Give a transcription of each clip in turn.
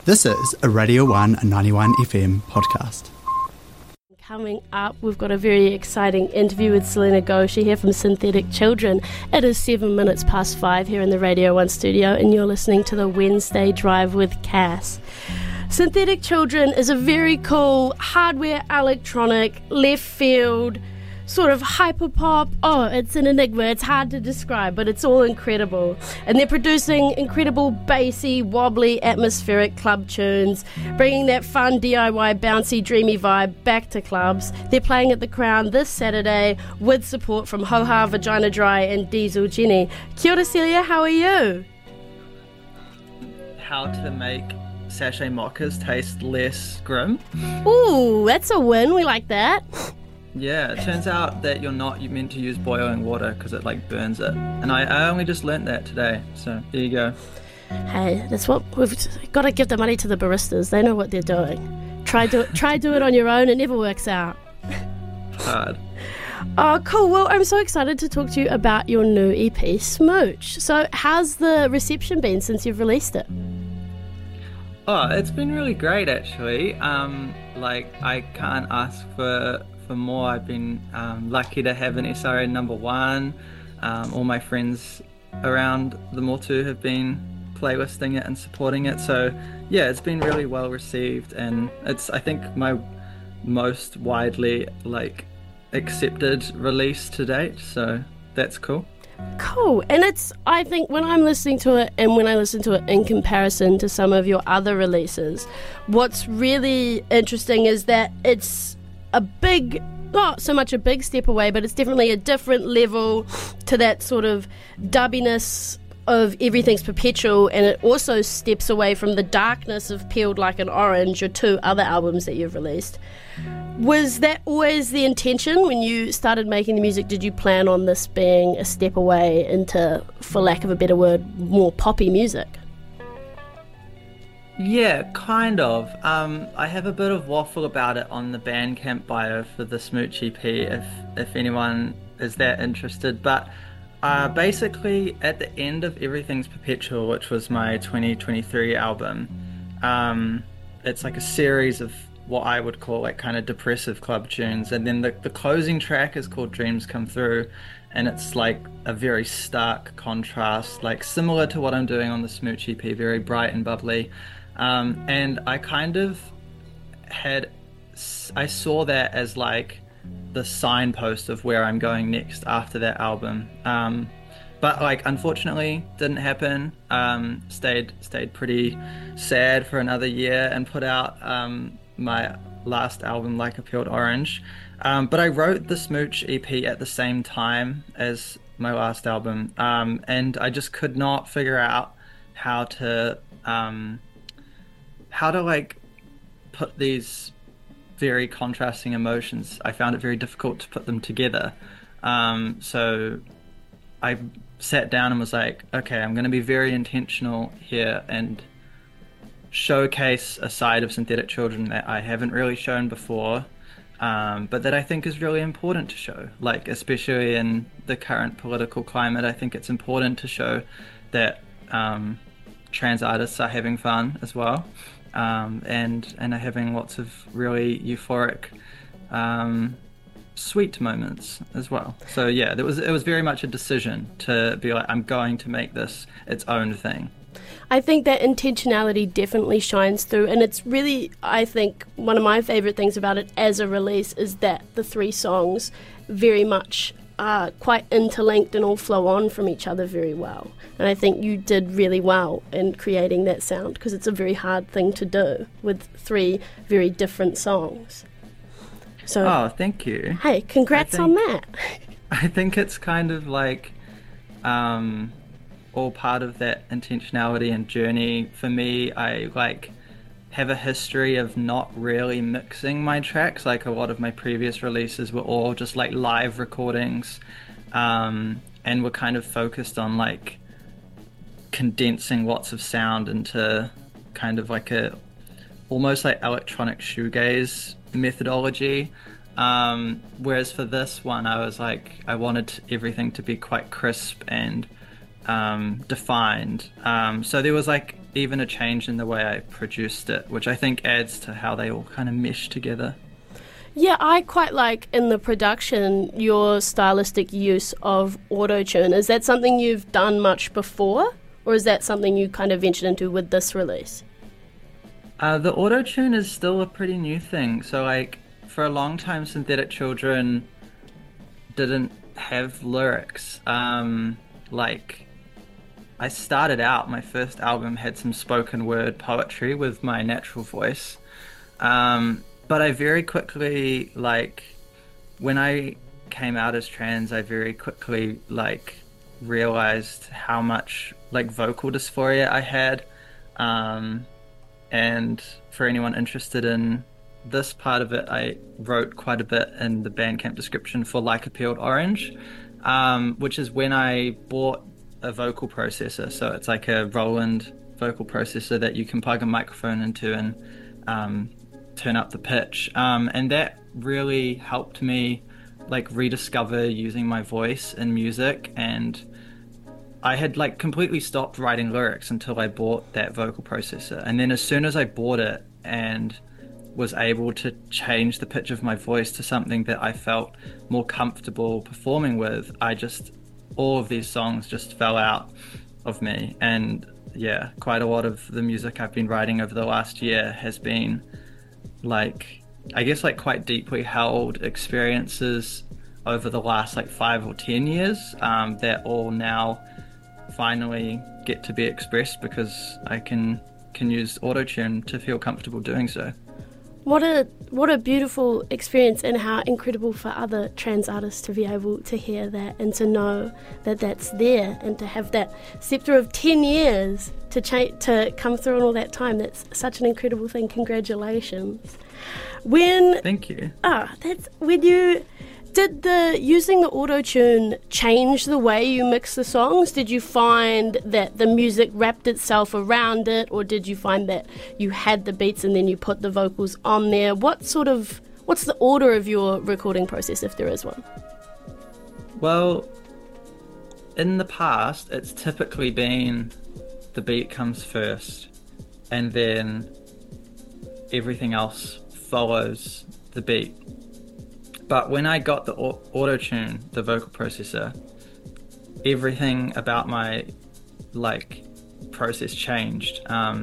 This is a Radio 1 91 FM podcast. Coming up, we've got a very exciting interview with Selena Ghoshi here from Synthetic Children. It is 7 minutes past 5 here in the Radio 1 studio, and you're listening to the Wednesday Drive with Cass. Synthetic Children is a very cool hardware, electronic, left field, sort of hyperpop. Oh, it's an enigma. It's hard to describe, but it's all incredible. And they're producing incredible bassy, wobbly, atmospheric club tunes, bringing that fun DIY, bouncy, dreamy vibe back to clubs. They're playing at the Crown this Saturday with support from Ho Ha, Vagina Dry and Diesel Jenny. Kia ora, Celia, how are you? How to make sachet mockers taste less grim. Ooh, that's a win. We like that. Yeah, it turns out that you're meant to use boiling water because it burns it. And I only just learnt that today, so there you go. Hey, that's what we've got to give the money to the baristas. They know what they're doing. Try do it on your own. It never works out. Hard. Oh, cool. Well, I'm so excited to talk to you about your new EP, Smooch. So how's the reception been since you've released it? Oh, it's been really great, actually. I can't ask for more. I've been lucky to have an SRN #1. All my friends around the Motu have been playlisting it and supporting it. So yeah, it's been really well received, and it's, I think, my most widely accepted release to date. So that's cool. Cool. And it's, I think, when I'm listening to it and when I listen to it in comparison to some of your other releases, what's really interesting is that it's a big, not so much a big step away, but it's definitely a different level to that sort of dubbiness of Everything's Perpetual, and it also steps away from the darkness of Peeled Like an Orange, your two other albums that you've released. Was that always the intention when you started making the music? Did you plan on this being a step away into, for lack of a better word, more poppy music? Yeah, kind of. I have a bit of waffle about it on the Bandcamp bio for the Smooch EP, if anyone is that interested. But basically, at the end of Everything's Perpetual, which was my 2023 album, it's like a series of what I would call kind of depressive club tunes, and then the closing track is called Dreams Come Through, and it's like a very stark contrast, similar to what I'm doing on the Smooch EP, very bright and bubbly. And I kind of I saw that as the signpost of where I'm going next after that album. But unfortunately didn't happen. Stayed pretty sad for another year and put out my last album, Like a Peeled Orange. But I wrote the Smooch EP at the same time as my last album. And I just could not figure out how to put these very contrasting emotions. I found it very difficult to put them together. So I sat down and was like, okay, I'm going to be very intentional here and showcase a side of Synthetic Children that I haven't really shown before, but that I think is really important to show. Especially in the current political climate, I think it's important to show that trans artists are having fun as well. And are having lots of really euphoric, sweet moments as well. So yeah, it was very much a decision to be I'm going to make this its own thing. I think that intentionality definitely shines through, and it's really, I think, one of my favourite things about it as a release is that the 3 songs very much are quite interlinked and all flow on from each other very well. And I think you did really well in creating that sound, because it's a very hard thing to do with 3 very different songs. So, oh, thank you. Hey, congrats on that. I think it's kind of all part of that intentionality and journey. For me, I have a history of not really mixing my tracks. A lot of my previous releases were all just live recordings, and were kind of focused on condensing lots of sound into kind of almost electronic shoegaze methodology. Whereas for this one, I was I wanted everything to be quite crisp and defined. So there was even a change in the way I produced it, which I think adds to how they all kind of mesh together. Yeah, I quite like in the production your stylistic use of auto-tune. Is that something you've done much before, or is that something you kind of ventured into with this release? The auto-tune is still a pretty new thing. So like for a long time, Synthetic Children didn't have lyrics. Like I started out, my first album had some spoken word poetry with my natural voice. But I very quickly, like, when I came out as trans, I very quickly, like, realized how much, like, vocal dysphoria I had. And for anyone interested in this part of it, I wrote quite a bit in the Bandcamp description for Like a Peeled Orange, which is when I bought a vocal processor. So it's like a Roland vocal processor that you can plug a microphone into and turn up the pitch, and that really helped me like rediscover using my voice in music. And I had like completely stopped writing lyrics until I bought that vocal processor, and then as soon as I bought it and was able to change the pitch of my voice to something that I felt more comfortable performing with, all of these songs just fell out of me. And yeah, quite a lot of the music I've been writing over the last year has been like, I guess, like quite deeply held experiences over the last like 5 or 10 years that all now finally get to be expressed because I can use auto-tune to feel comfortable doing so. What a beautiful experience, and how incredible for other trans artists to be able to hear that and to know that that's there, and to have that scepter of 10 years to come through in all that time. That's such an incredible thing. Congratulations. Thank you. Did using the auto-tune change the way you mix the songs? Did you find that the music wrapped itself around it, or did you find that you had the beats and then you put the vocals on there? What's the order of your recording process, if there is one? Well, in the past, it's typically been the beat comes first, and then everything else follows the beat. But when I got the auto-tune, the vocal processor, everything about my like process changed.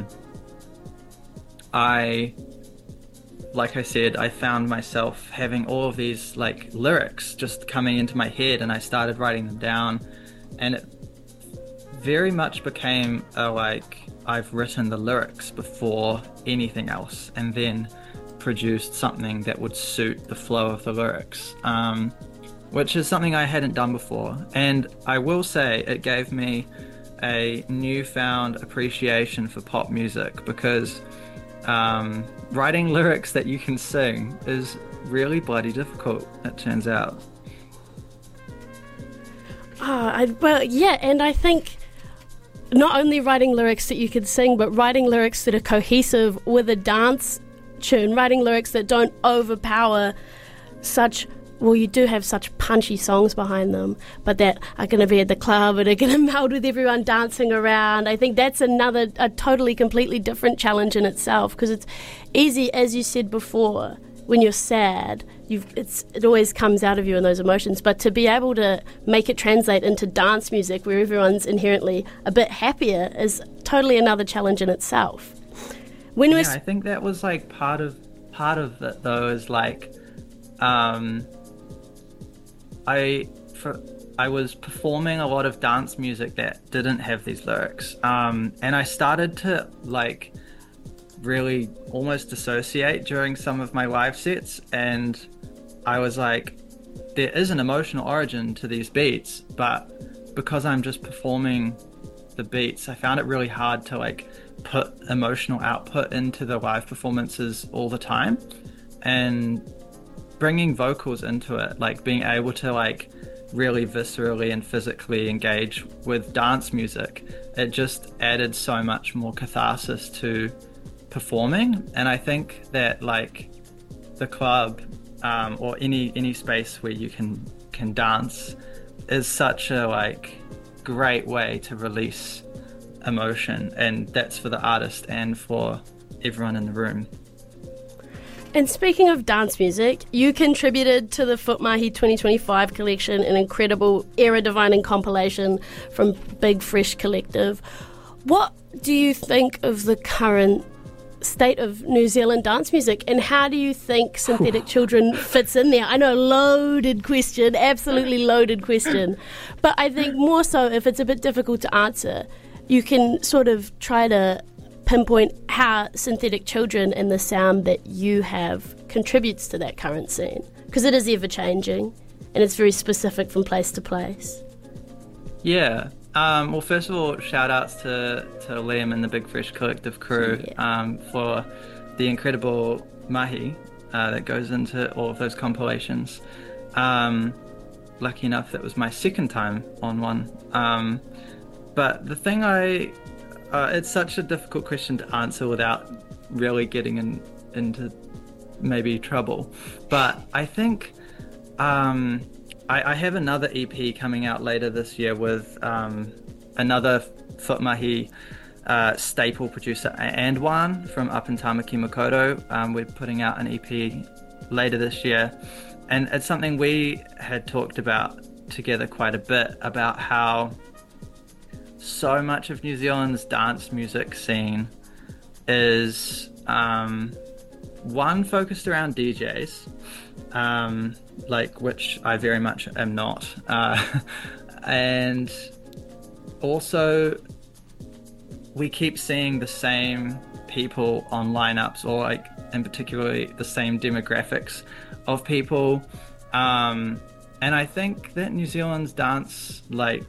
Like I said, I found myself having all of these like lyrics just coming into my head, and I started writing them down, and it very much became I've written the lyrics before anything else, and then produced something that would suit the flow of the lyrics, which is something I hadn't done before. And I will say it gave me a newfound appreciation for pop music, because writing lyrics that you can sing is really bloody difficult, it turns out. And I think not only writing lyrics that you can sing, but writing lyrics that are cohesive with a dance tune, writing lyrics that don't overpower you do have such punchy songs behind them, but that are going to be at the club and are going to meld with everyone dancing around. I think that's a totally, completely different challenge in itself, because it's easy, as you said before, when you're sad, it always comes out of you in those emotions, but to be able to make it translate into dance music where everyone's inherently a bit happier is totally another challenge in itself. I think that was like part of it though, is like I was performing a lot of dance music that didn't have these lyrics, and I started to like really almost dissociate during some of my live sets, and I was like, there is an emotional origin to these beats, but because I'm just performing the beats, I found it really hard to like put emotional output into the live performances all the time. And bringing vocals into it, like being able to like really viscerally and physically engage with dance music, it just added so much more catharsis to performing. And I think that like the club or any space where you can dance is such a like great way to release emotion, and that's for the artist and for everyone in the room. And speaking of dance music, you contributed to the Foot Mahi 2025 collection, an incredible era-defining compilation from Big Fresh Collective. What do you think of the current state of New Zealand dance music, and how do you think Synthetic Children fits in there? I know, loaded question, absolutely loaded question, but I think more so if it's a bit difficult to answer, you can sort of try to pinpoint how Synthetic Children and the sound that you have contributes to that current scene, because it is ever changing and it's very specific from place to place. Yeah. Well, first of all, shout outs to Liam and the Big Fresh Collective crew for the incredible mahi that goes into all of those compilations. Lucky enough, that was my second time on one. But the thing it's such a difficult question to answer without really getting into maybe trouble. But I think I have another EP coming out later this year with another Foot Mahi staple producer, Andwan from up in Tamaki Makaurau. We're putting out an EP later this year, and it's something we had talked about together quite a bit, about how so much of New Zealand's dance music scene is one, focused around DJs, which I very much am not, and also we keep seeing the same people on lineups, or in particularly the same demographics of people, and I think that New Zealand's dance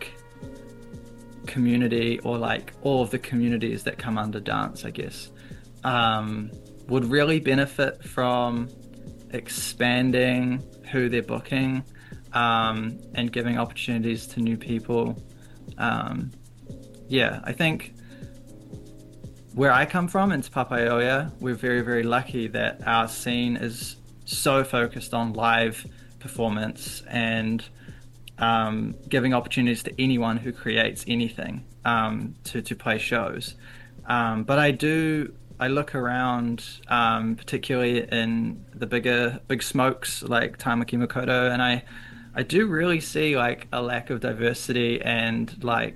community, or all of the communities that come under dance, I guess, would really benefit from expanding who they're booking, and giving opportunities to new people. I think where I come from, in Te Papaioia, we're very, very lucky that our scene is so focused on live performance and giving opportunities to anyone who creates anything to play shows. But I look around, particularly in the big smokes like Tamaki Makaurau, and I do really see a lack of diversity and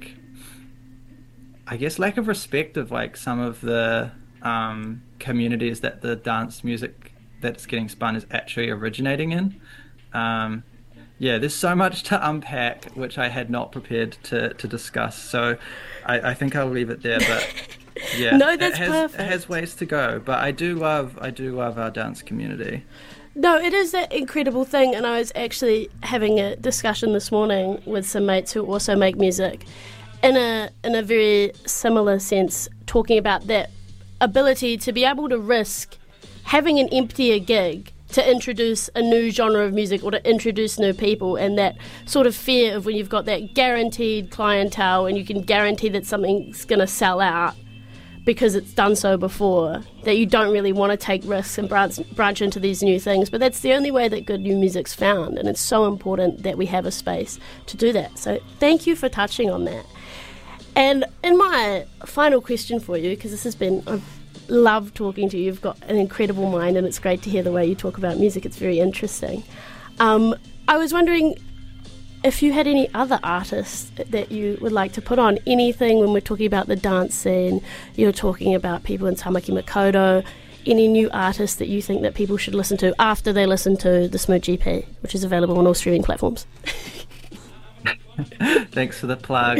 I guess lack of respect of some of the communities that the dance music that's getting spun is actually originating in. There's so much to unpack, which I had not prepared to discuss. So I think I'll leave it there. But yeah, no, that's perfect. It has ways to go, but I do love our dance community. No, it is that incredible thing, and I was actually having a discussion this morning with some mates who also make music in a very similar sense, talking about that ability to be able to risk having an emptier gig to introduce a new genre of music or to introduce new people, and that sort of fear of when you've got that guaranteed clientele and you can guarantee that something's going to sell out because it's done so before, that you don't really want to take risks and branch into these new things. But that's the only way that good new music's found, and it's so important that we have a space to do that. So thank you for touching on that. And in my final question for you, because I've loved talking to you. You've got an incredible mind, and it's great to hear the way you talk about music. It's very interesting. I was wondering if you had any other artists that you would like to put on anything when we're talking about the dance scene. You're talking about people in Tamaki Makaurau. Any new artists that you think that people should listen to after they listen to the Smooth GP, which is available on all streaming platforms? Thanks for the plug.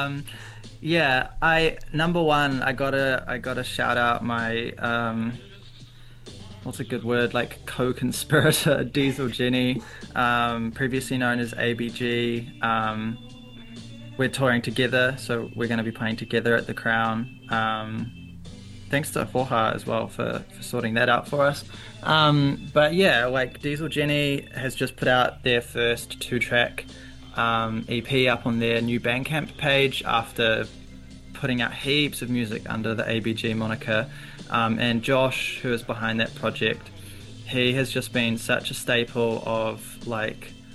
Number one, I gotta shout out my what's a good word, co-conspirator, Diesel Jenny, previously known as ABG. We're touring together, so we're going to be playing together at the Crown. Thanks to Hoha as well for sorting that out for us. But yeah, Diesel Jenny has just put out their first 2-track EP up on their new Bandcamp page after putting out heaps of music under the ABG moniker. And Josh, who is behind that project, he has just been such a staple of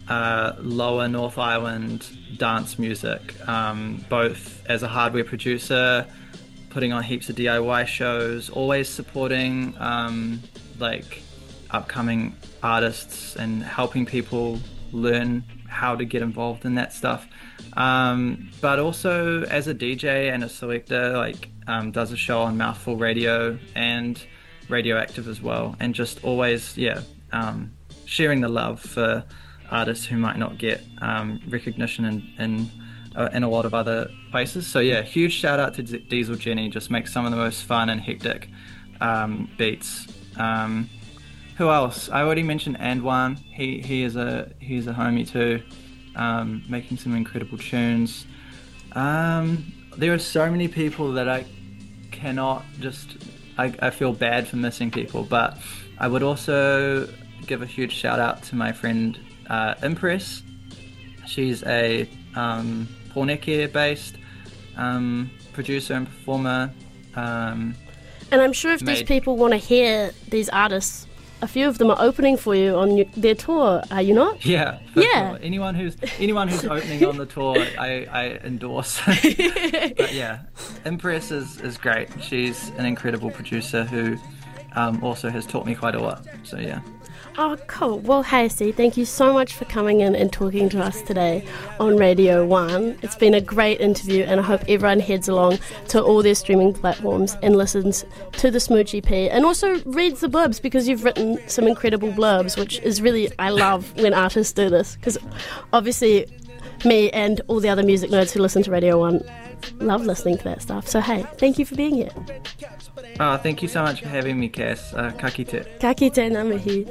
lower North Island dance music, both as a hardware producer, putting on heaps of DIY shows, always supporting like upcoming artists and helping people learn how to get involved in that stuff. But also as a DJ and a selector, like does a show on Mouthful Radio and Radioactive as well, and just always sharing the love for artists who might not get recognition in a lot of other places. So yeah, huge shout out to Diesel Jenny. Just makes some of the most fun and hectic beats. Who else? I already mentioned Antoine. He is a homie too, making some incredible tunes. There are so many people that I cannot I feel bad for missing people, but I would also give a huge shout out to my friend Impress. She's a Porneke based producer and performer. And I'm sure if these people want to hear these artists, a few of them are opening for you on their tour, are you not? Yeah, sure. Anyone who's opening on the tour, I endorse. But yeah, Impress is great. She's an incredible producer who also has taught me quite a lot. So yeah. Oh, cool. Well, Hayase, thank you so much for coming in and talking to us today on Radio 1. It's been a great interview, and I hope everyone heads along to all their streaming platforms and listens to the Smooch EP, and also reads the blurbs, because you've written some incredible blurbs, which is really, I love when artists do this, because obviously me and all the other music nerds who listen to Radio 1 love listening to that stuff. So hey, thank you for being here. Oh, thank you so much for having me, Cass. Ka kite. Ka kite ngā mihi.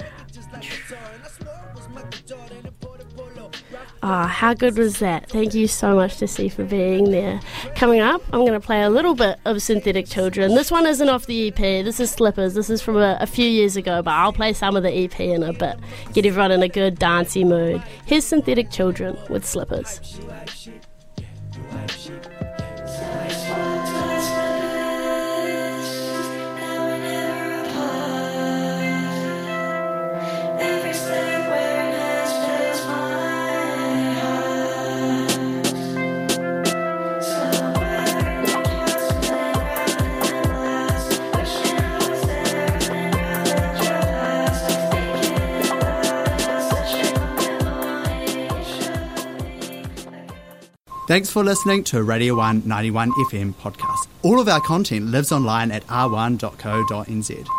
How good was that? Thank you so much to C for being there. Coming up, I'm going to play a little bit of Synthetic Children. This one isn't off the EP. This is Slippers. This is from a few years ago, but I'll play some of the EP in a bit. Get everyone in a good dancey mood. Here's Synthetic Children with Slippers. Thanks for listening to Radio 1 91 FM podcast. All of our content lives online at r1.co.nz.